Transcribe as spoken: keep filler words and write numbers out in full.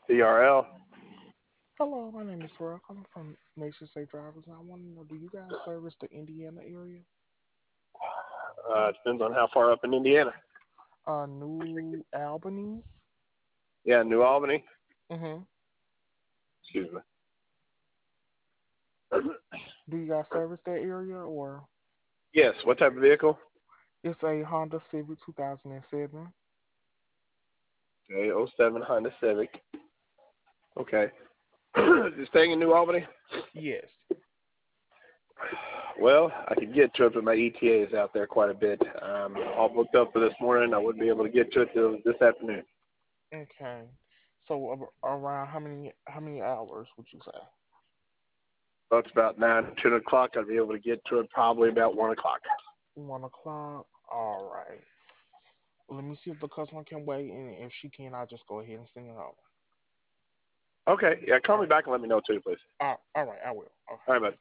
C R L. Hello, my name is Rock. I'm from Nation State Drivers, and I want to know, do you guys service the Indiana area? Uh, depends on how far up in Indiana. Uh, New Albany? Yeah, New Albany. Mm-hmm. Excuse me. Do you guys service that area, or Yes. What type of vehicle? it's a Honda Civic two thousand seven? Okay, oh seven Honda Civic. Okay. Just staying in New Albany? Yes. Well, I could get to it, but my E T A is out there quite a bit. Um, all booked up for this morning. I wouldn't be able to get to it till this afternoon. Okay. So ab- around how many how many hours would you say? So it's about nine, ten o'clock. I'd be able to get to it probably about one o'clock. One o'clock. All right. Let me see if the customer can wait, and if she can, I'll just go ahead and send it over. Okay. Yeah, call All me right. back and let me know too, please. Uh, all right. I will. Okay. All right, bud.